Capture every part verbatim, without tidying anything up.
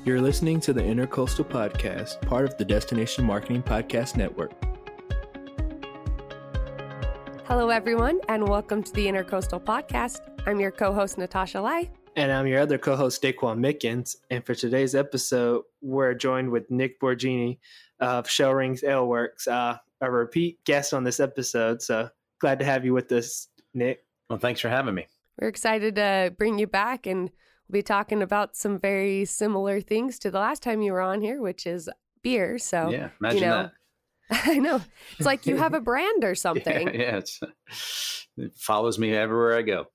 You're listening to the Intercoastal Podcast, part of the Destination Marketing Podcast Network. Hello, everyone, and welcome to the Intercoastal Podcast. I'm your co-host, Natasha Lai. And I'm your other co-host, Daquan Mickens. And for today's episode, we're joined with Nick Borgini of Shell Rings Ale Works, uh, a repeat guest on this episode. So glad to have you with us, Nick. Well, thanks for having me. We're excited to bring you back, and we'll be talking about some very similar things to the last time you were on here, which is beer. So, yeah, imagine you know, that. I know. It's like you have a brand or something. Yeah, yeah it's, it follows me everywhere I go.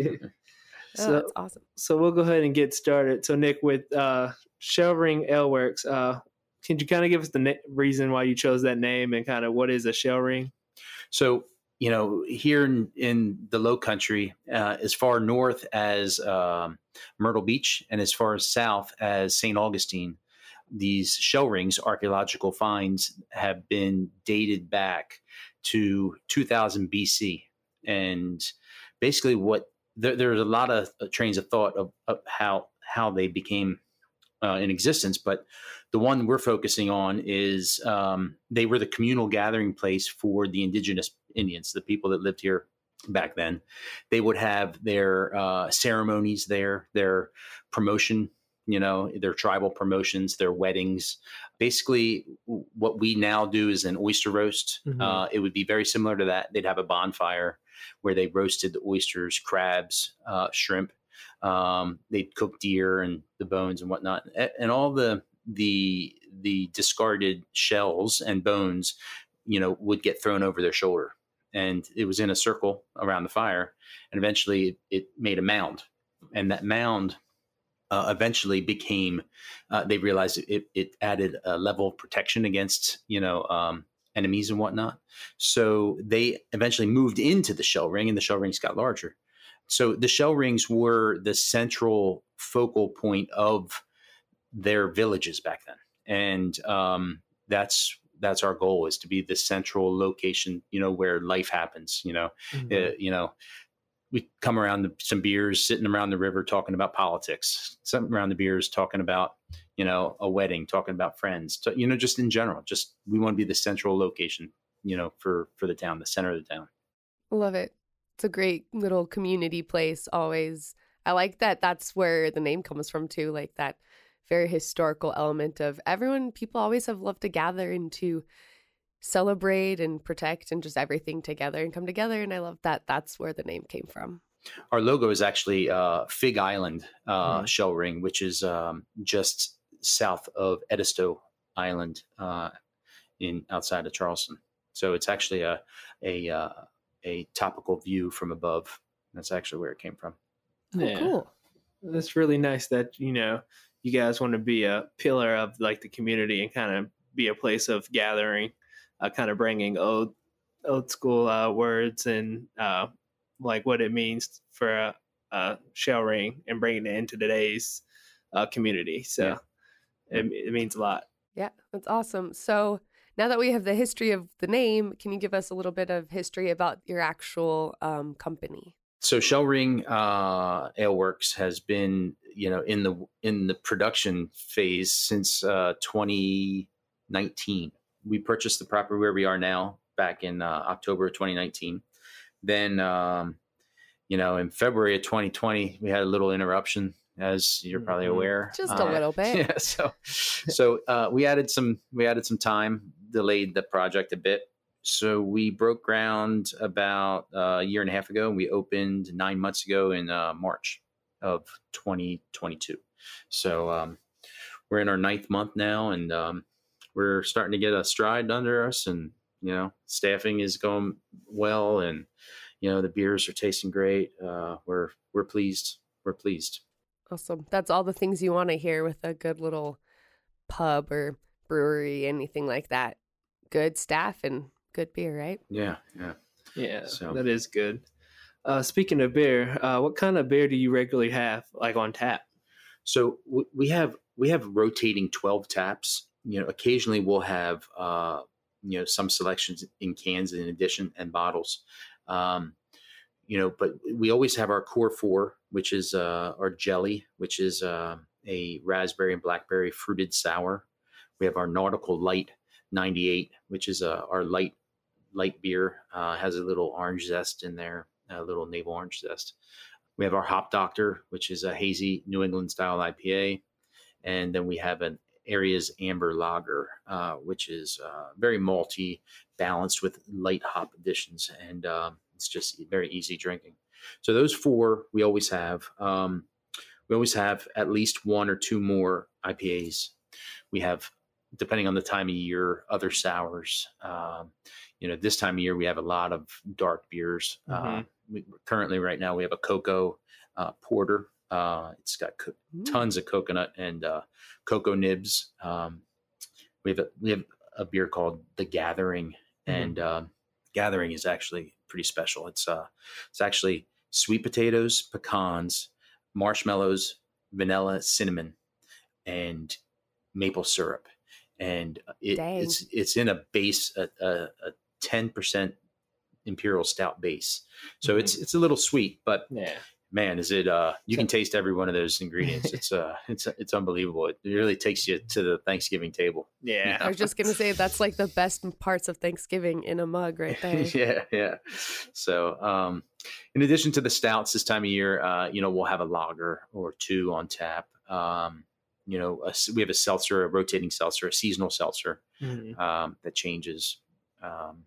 So, oh, that's awesome. So we'll go ahead and get started. So, Nick, with uh, Shell Ring Ale Works, uh, can you kind of give us the na- reason why you chose that name and kind of what is a shell ring? So, you know, here in, in the Low Country, uh, as far north as um, Myrtle Beach and as far as south as Saint Augustine, these shell rings, archaeological finds, have been dated back to two thousand B C. And basically what there, there's a lot of uh, trains of thought of, of how how they became uh, in existence, but the one we're focusing on is um, they were the communal gathering place for the indigenous Indians, the people that lived here back then. They would have their uh, ceremonies there, their promotion, you know, their tribal promotions, their weddings. Basically, what we now do is an oyster roast. Mm-hmm. Uh, it would be very similar to that. They'd have a bonfire where they roasted the oysters, crabs, uh, shrimp. Um, they'd cook deer and the bones and whatnot, and all the the the discarded shells and bones, you know, would get thrown over their shoulder, and it was in a circle around the fire, and eventually it, it made a mound, and that mound uh, eventually became. Uh, they realized it it added a level of protection against, you know, um, enemies and whatnot. So they eventually moved into the shell ring, and the shell rings got larger. So the shell rings were the central focal point of their villages back then. And um, that's that's our goal, is to be the central location, you know, where life happens, you know. Mm-hmm. Uh, you know, we come around the, some beers, sitting around the river talking about politics, sitting around the beers talking about, you know, a wedding, talking about friends, to, you know, just in general, just we want to be the central location, you know, for, for the town, the center of the town. Love it. It's a great little community place always. I like that that's where the name comes from too, like that very historical element of everyone, people always have loved to gather and to celebrate and protect and just everything together and come together. And I love that that's where the name came from. Our logo is actually uh, Fig Island uh, mm. shell ring, which is um, just south of Edisto Island uh, in outside of Charleston. So it's actually a a uh, a topical view from above. That's actually where it came from. Yeah. Oh, cool. That's really nice that, you know, you guys want to be a pillar of like the community and kind of be a place of gathering, uh, kind of bringing old, old school uh, words and uh, like what it means for a, a shell ring and bringing it into today's uh, community. So yeah. it, it means a lot. Yeah, that's awesome. So now that we have the history of the name, can you give us a little bit of history about your actual um, company? So Shell Ring uh, Ale Works has been, you know, in the in the production phase since uh, twenty nineteen. We purchased the property where we are now back in uh, October of twenty nineteen. Then, um, you know, in February of twenty twenty, we had a little interruption, as you're probably aware. Just uh, a little bit. Yeah. So, so uh, we added some we added some time, delayed the project a bit. So we broke ground about uh, a year and a half ago, and we opened nine months ago in uh, March of twenty twenty-two. So um, we're in our ninth month now, and um, we're starting to get a stride under us, and, you know, staffing is going well, and, you know, the beers are tasting great. Uh, we're we're pleased. We're pleased. Awesome. That's all the things you want to hear with a good little pub or brewery, anything like that. Good staff and good beer, right? Yeah, yeah. Yeah, so that is good. Uh, speaking of beer, uh, what kind of beer do you regularly have, like on tap? So w- we have we have rotating twelve taps. You know, occasionally we'll have uh, you know, some selections in cans in addition, and bottles. Um, you know, but we always have our core four, which is uh, our jelly, which is uh, a raspberry and blackberry fruited sour. We have our Nautical Light ninety-eight, which is a, our light light beer. Uh, has a little orange zest in there, a little navel orange zest. We have our Hop Doctor, which is a hazy New England style I P A. And then we have an Area's Amber Lager, uh, which is uh, very malty, balanced with light hop additions. And uh, it's just very easy drinking. So those four we always have. Um, we always have at least one or two more I P As. We have, depending on the time of year, other sours. Um, you know, this time of year, we have a lot of dark beers. Mm-hmm. Uh, we, currently, right now, we have a cocoa uh, porter. Uh, it's got co- tons of coconut and uh, cocoa nibs. Um, we have a, we have a beer called The Gathering, mm-hmm. and uh, Gathering is actually pretty special. It's uh, it's actually sweet potatoes, pecans, marshmallows, vanilla, cinnamon, and maple syrup, and it, it's it's in a base a, a, a ten percent imperial stout base, so mm-hmm. it's it's a little sweet, but yeah. Man, is it? Uh, you can taste every one of those ingredients. It's uh, it's it's unbelievable. It really takes you to the Thanksgiving table. Yeah, you know? I was just gonna say that's like the best parts of Thanksgiving in a mug, right there. yeah, yeah. So, um, in addition to the stouts this time of year, uh, you know, we'll have a lager or two on tap. Um, you know, a, we have a seltzer, a rotating seltzer, a seasonal seltzer mm-hmm. um, that changes. Um,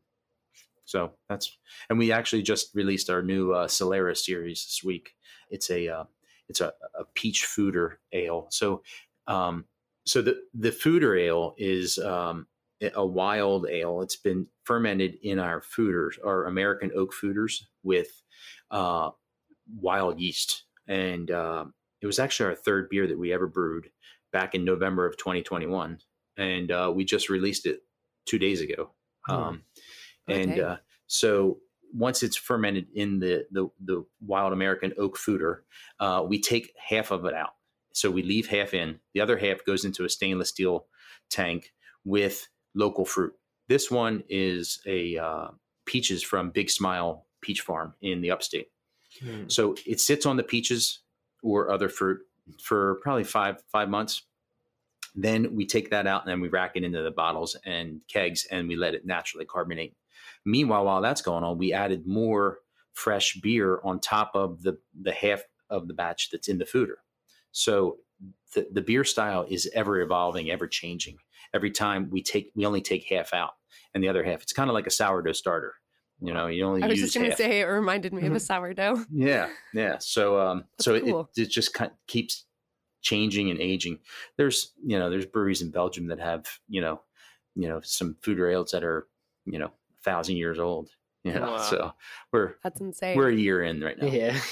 So that's, and we actually just released our new uh, Solera series this week. It's a, uh, it's a, a peach foeder ale. So, um, so the, the foeder ale is um, a wild ale. It's been fermented in our foeders, our American oak foeders with uh, wild yeast. And uh, it was actually our third beer that we ever brewed back in November of twenty twenty-one. And uh, we just released it two days ago. Um, mm. And okay. uh, so once it's fermented in the, the, the wild American oak foeder, uh, we take half of it out. So we leave half in. The other half goes into a stainless steel tank with local fruit. This one is a uh, peaches from Big Smile Peach Farm in the upstate. Mm. So it sits on the peaches or other fruit for probably five five months. Then we take that out and then we rack it into the bottles and kegs and we let it naturally carbonate. Meanwhile, while that's going on, we added more fresh beer on top of the, the half of the batch that's in the foeder. So the, the beer style is ever evolving, ever changing. Every time we take, we only take half out and the other half, it's kind of like a sourdough starter. You know, you only I was use just going to half. say, it reminded me mm-hmm. of a sourdough. Yeah. Yeah. So, um, that's so cool. it, it just kind of keeps changing and aging. There's, you know, there's breweries in Belgium that have, you know, you know, some foeder ales that are, you know, thousand years old, you know, wow. so we're, that's insane. We're a year in right now. Yeah.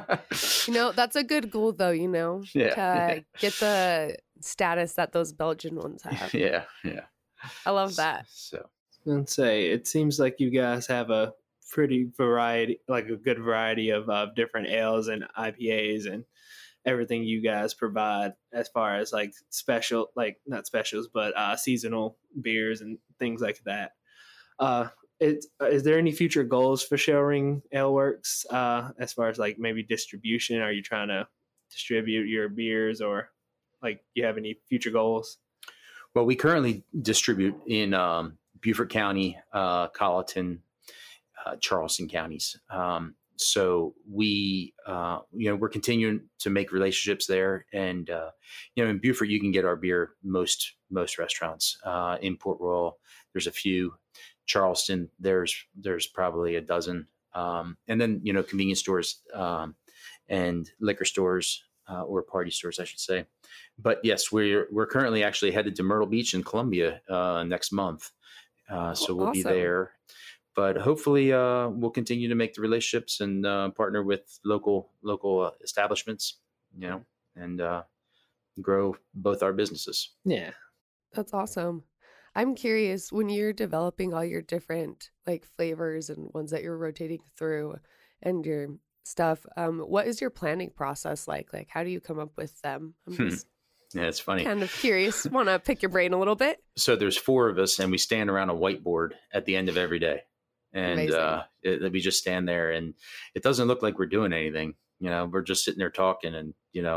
You know, that's a good goal though, you know, yeah, to yeah. get the status that those Belgian ones have. Yeah. Yeah. I love that. So I'd say it seems like you guys have a pretty variety, like a good variety of uh, different ales and I P As and everything you guys provide as far as like special, like not specials, but uh, seasonal beers and things like that. Uh, it, is there any future goals for Shellring Ale Works uh, as far as like maybe distribution? Are you trying to distribute your beers or like you have any future goals? Well, we currently distribute in um, Beaufort County, uh, Colleton, uh, Charleston counties. Um, so we, uh, you know, we're continuing to make relationships there. And, uh, you know, in Beaufort, you can get our beer most, most restaurants. Uh, in Port Royal, there's a few. Charleston, there's there's probably a dozen, um, and then you know convenience stores um, and liquor stores uh, or party stores, I should say. But yes, we're we're currently actually headed to Myrtle Beach in Columbia uh, next month, uh, so we'll awesome. be there. But hopefully, uh, we'll continue to make the relationships and uh, partner with local local uh, establishments, you know, and uh, grow both our businesses. Yeah, that's awesome. I'm curious, when you're developing all your different like flavors and ones that you're rotating through and your stuff, um, what is your planning process like? Like, how do you come up with them? I'm just hmm. Yeah, it's funny. Kind of curious. Want to pick your brain a little bit? So there's four of us and we stand around a whiteboard at the end of every day. And uh, it, we just stand there and it doesn't look like we're doing anything. You know, we're just sitting there talking and, you know,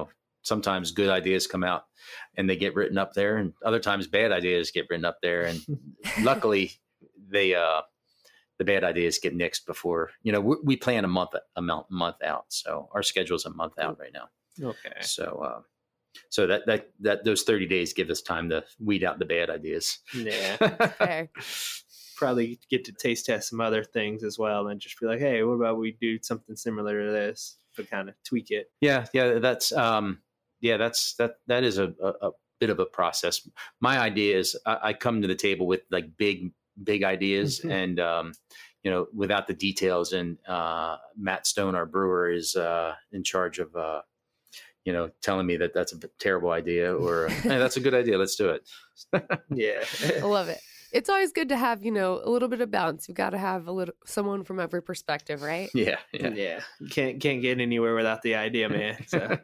sometimes good ideas come out and they get written up there, and other times bad ideas get written up there. And luckily, they uh, the bad ideas get nixed before, you know, we, we plan a month a month, month out. So our schedule is a month out right now. Okay. So, uh, so that, that, that those thirty days give us time to weed out the bad ideas. Yeah. Fair. Probably get to taste test some other things as well and just be like, hey, what about we do something similar to this, but kind of tweak it. Yeah. Yeah. That's, um, yeah, that's, that, that is a, a, a bit of a process. My idea is I, I come to the table with like big, big ideas Mm-hmm. and, um, you know, without the details. And, uh, Matt Stone, our brewer, is, uh, in charge of, uh, you know, telling me that that's a terrible idea or hey, that's a good idea. Let's do it. Yeah. I love it. It's always good to have, you know, a little bit of balance. You've got to have a little someone from every perspective, right? Yeah. Yeah. Yeah. You can't can't get anywhere without the idea, man. So.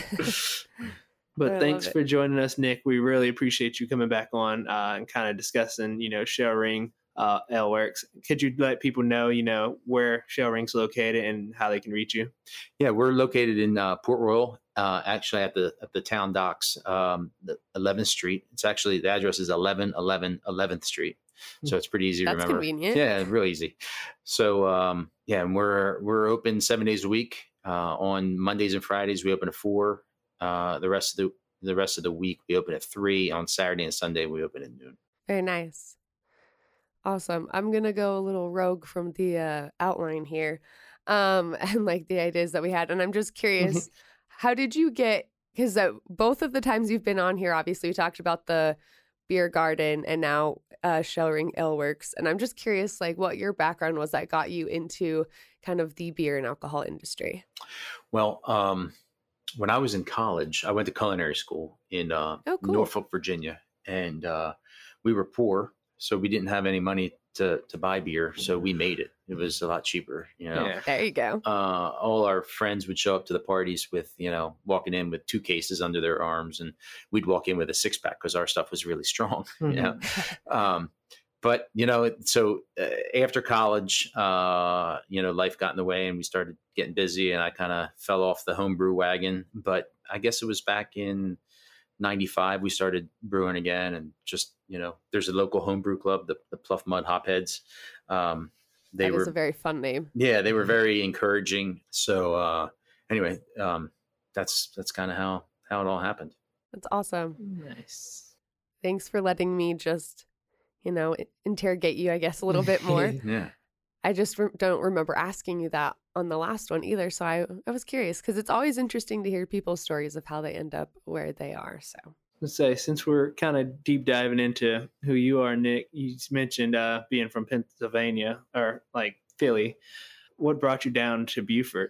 But I thanks love it. for joining us, Nick. We really appreciate you coming back on uh, and kind of discussing, you know, Shell Ring uh, Ale Works. Could you let people know, you know, where Shell Ring's located and how they can reach you? Yeah, we're located in uh, Port Royal, uh, actually at the at the town docks, um, the eleventh Street. It's actually the address is eleven eleven eleventh Street, so it's pretty easy to That's remember. convenient. Yeah, real easy. So um, yeah, and we're we're open seven days a week. Uh, on Mondays and Fridays, we open at four. Uh, the rest of the the rest of the week, we open at three. On Saturday and Sunday, we open at noon. Very nice. Awesome. I'm going to go a little rogue from the uh, outline here um, and like the ideas that we had. And I'm just curious, how did you get, because uh, both of the times you've been on here, obviously we talked about the beer garden and now uh, Shell Ring Ale Works. And I'm just curious, like what your background was that got you into kind of the beer and alcohol industry. Well, um, when I was in college, I went to culinary school in uh, Oh, cool. Norfolk, Virginia, and uh, we were poor, so we didn't have any money to to buy beer. So we made it. It was a lot cheaper, you know. Yeah. There you go. Uh, all our friends would show up to the parties with, you know, walking in with two cases under their arms, and we'd walk in with a six pack because our stuff was really strong. Mhm. You know, um, but you know, so uh, after college, uh, you know, life got in the way, and we started getting busy, and I kind of fell off the homebrew wagon. But I guess it was back in ninety-five we started brewing again, and just, you know, there's a local homebrew club, the, the Pluff Mud Hopheads. Um, they That were is a very fun name. yeah, they were very encouraging. So uh, anyway, um, that's that's kind of how how it all happened. That's awesome. Nice. Thanks for letting me just, you know, interrogate you, I guess, a little bit more. Yeah. I just re- don't remember asking you that on the last one either. So I, I was curious because it's always interesting to hear people's stories of how they end up where they are. So Let's say, since we're kind of deep diving into who you are, Nick, you mentioned uh, being from Pennsylvania or like Philly. What brought you down to Beaufort?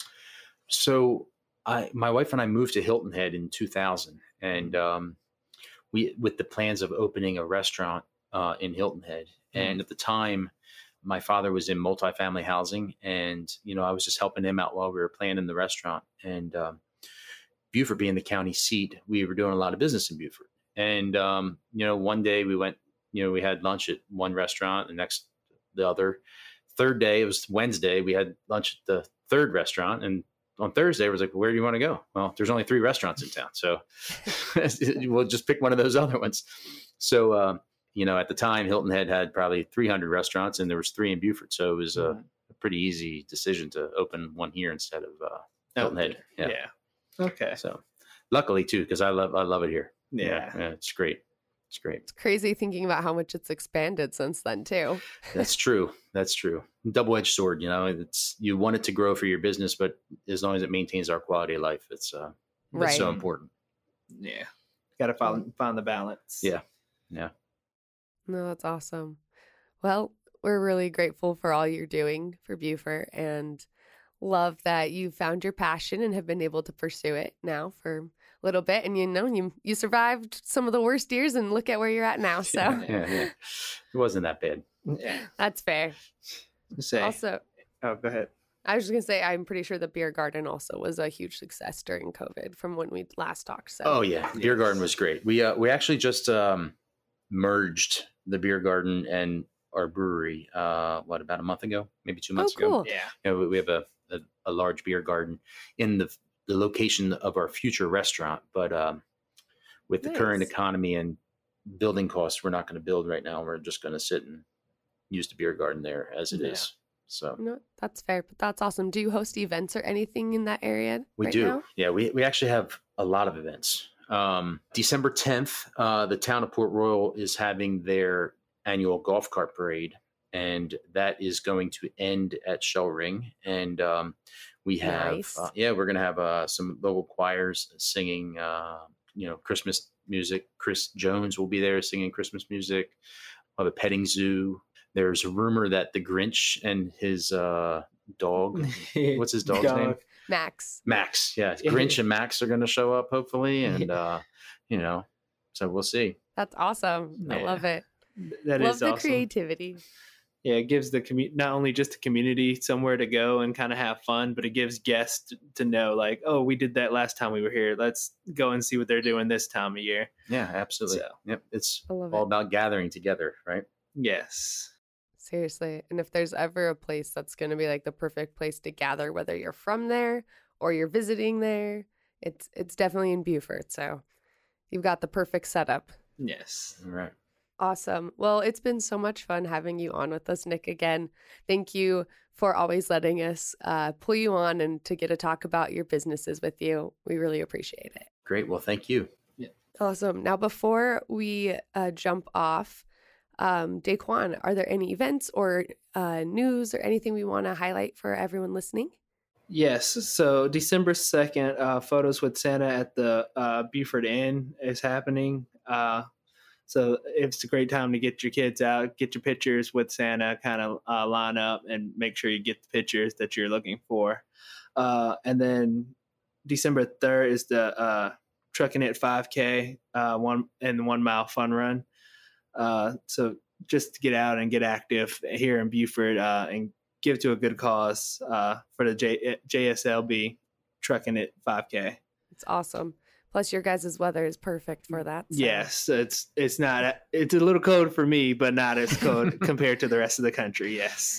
So I, my wife and I moved to Hilton Head in two thousand, and um, we with the plans of opening a restaurant uh, in Hilton Head. Mm-hmm. And at the time, my father was in multifamily housing, and you know, I was just helping him out while we were planning the restaurant. And um, Beaufort being the county seat, we were doing a lot of business in Beaufort. And um, you know, one day we went, you know, we had lunch at one restaurant, the next the other. Third day, it was Wednesday, we had lunch at the third restaurant, and on Thursday, I was like, where do you want to go? Well, there's only three restaurants in town, so we'll just pick one of those other ones. So, uh, you know, at the time, Hilton Head had probably three hundred restaurants, and there was three in Beaufort. So it was a, a pretty easy decision to open one here instead of uh, Hilton Head. Yeah. Yeah. yeah. Okay. So luckily too, because I love I love it here. Yeah. yeah, it's great. It's great. it's crazy thinking about how much it's expanded since then too. That's true. That's true. Double-edged sword. You know, it's you want it to grow for your business, but as long as it maintains our quality of life, it's uh, Right. it's so important. Yeah. Got to find find the balance. Yeah. Yeah. No, that's awesome. Well, we're really grateful for all you're doing for Beaufort and love that you found your passion and have been able to pursue it now for a little bit. And you know, you you survived some of the worst years and look at where you're at now. So Yeah, yeah, yeah. It wasn't that bad. Yeah. that's fair. Say. Also, Oh, go ahead. I was just going to say, I'm pretty sure the beer garden also was a huge success during COVID from when we last talked. So Oh yeah, beer Yes. garden was great. We uh, we actually just um, merged the beer garden and our brewery. Uh, what about a month ago? Maybe two oh, months ago. cool. Yeah. You know, we- we have a, a a large beer garden in the the location of our future restaurant. But um, with the Nice. current economy and building costs, we're not going to build right now. We're just going to sit and use the beer garden there as it Yeah. is. So No, that's fair, but that's awesome. Do you host events or anything in that area? we right do. now? Yeah, we, we actually have a lot of events. Um, December tenth, uh, the town of Port Royal is having their annual golf cart parade, and that is going to end at Shell Ring. And um, we have, Nice. uh, yeah, we're going to have uh, some local choirs singing, uh, you know, Christmas music. Chris Jones will be there singing Christmas music. We'll have a petting zoo. There's a rumor that the Grinch and his uh, dog, what's his dog's Dog. name? Max. Max. Yeah. Grinch and Max are going to show up hopefully. And, Yeah. uh, you know, so we'll see. That's awesome. I Yeah. love it. That love is the awesome. creativity. Yeah, it gives the commu- not only just the community somewhere to go and kind of have fun, but it gives guests to know, like, oh, we did that last time we were here. Let's go and see what they're doing this time of year. Yeah, absolutely. So, Yep. It's I love all it. about gathering together, right? yes. Seriously. And if there's ever a place that's going to be like the perfect place to gather, whether you're from there or you're visiting there, it's it's definitely in Beaufort. So you've got the perfect setup. Yes. All right. Awesome. Well, it's been so much fun having you on with us, Nick, again. Thank you for always letting us uh, pull you on and to get to talk about your businesses with you. We really appreciate it. Great. Well, thank you. Awesome. Now, before we uh, jump off, um, Daquan, are there any events or uh, news or anything we want to highlight for everyone listening? Yes. So December second, uh, Photos with Santa at the uh, Beaufort Inn is happening. Uh, so it's a great time to get your kids out, get your pictures with Santa, kind of uh, line up and make sure you get the pictures that you're looking for. Uh, and then December third is the uh, Trucking It five K uh, one and one mile fun run. Uh, so just to get out and get active here in Beaufort uh, and give to a good cause uh, for the J- JSLB Trucking It five K. It's awesome. Plus, your guys' weather is perfect for that. so- Yes, it's it's not it's a little cold for me, but not as cold compared to the rest of the country. Yes,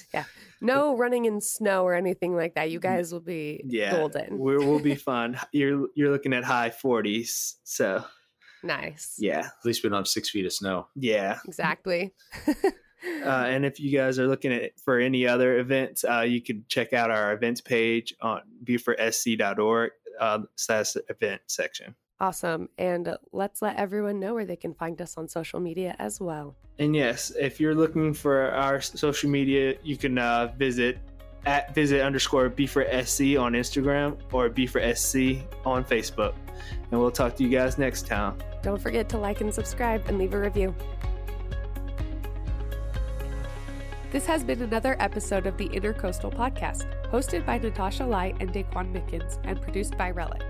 No running in snow or anything like that. You guys will be yeah, golden. We're, we'll be fun. You're you're looking at high forties, so Nice. yeah, At least we don't have six feet of snow. yeah. Exactly. Uh, and if you guys are looking at for any other events, uh, you can check out our events page on beaufort s c dot org uh, slash event section. Awesome. And let's let everyone know where they can find us on social media as well. And yes, if you're looking for our social media, you can uh, visit at visit underscore Beaufort S C on Instagram or Beaufort S C on Facebook. And we'll talk to you guys next time. Don't forget to like and subscribe and leave a review. This has been another episode of the Intercoastal Podcast, hosted by Natasha Lai and Daquan Mickens and produced by Relic.